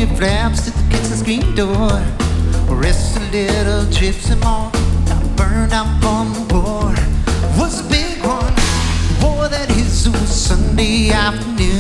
your flaps at the kitchen screen door. Rest a little gypsy mom, got burned out from the war. Was a big one, wore that his Sunday afternoon.